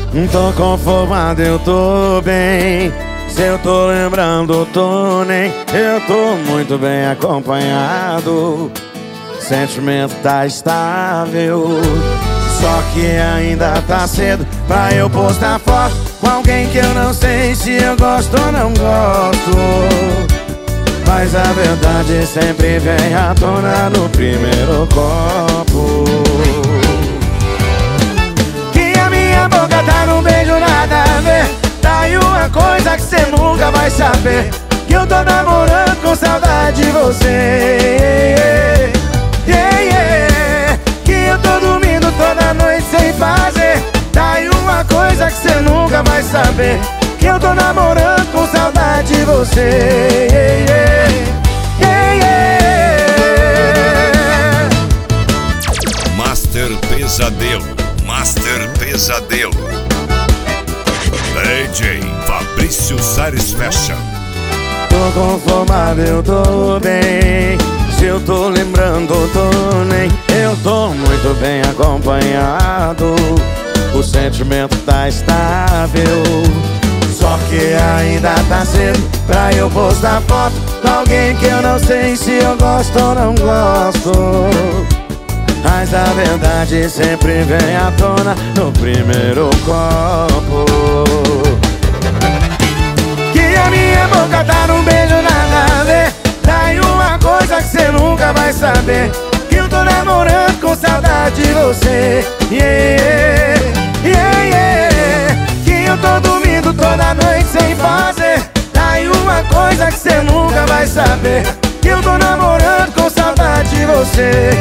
Tô conformado, eu tô bem. Se eu tô lembrando, tô nem. Eu tô muito bem acompanhado. Sentimento tá estável. Só que ainda tá cedo pra eu postar foto com alguém que eu não sei se eu gosto ou não gosto. Mas a verdade sempre vem à tona no primeiro copo. Que a minha boca tá num beijo nada a ver. Tá aí uma coisa que cê nunca vai saber, que eu tô namorando com saudade de você. Que eu tô dormindo toda noite sem fazer. Tá aí uma coisa que cê nunca vai saber, que eu tô namorando com saudade de você. Master Pesadelo, Master Pesadelo. DJ Fabrício Sares Fashion. Tô conformado, eu tô bem. Se eu tô lembrando, tô nem. Eu tô muito bem acompanhado. O sentimento tá estável. Só que ainda tá cedo pra eu postar foto com alguém que eu não sei se eu gosto ou não gosto. Mas a verdade sempre vem à tona no primeiro copo. Que a minha boca tá num beijo nada a ver. Tá aí uma coisa que cê nunca vai saber, que eu tô namorando com saudade de você. Que eu tô dormindo toda noite sem fazer. Tá aí uma coisa que cê nunca vai saber, que eu tô namorando com saudade de você.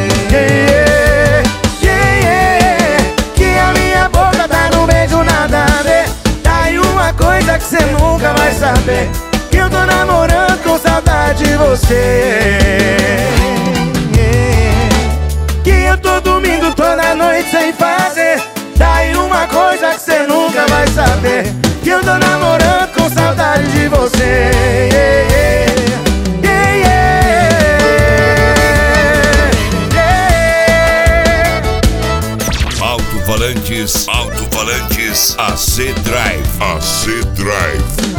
Que a minha boca tá num beijo nada a ver. Tá aí uma coisa que cê nunca vai saber, que eu tô namorando com saudade de você. Que eu tô dormindo toda noite sem fazer. Tá aí uma coisa que cê nunca vai saber, que eu tô namorando com saudade de você. Alto-falantes AC Drive. AC Drive.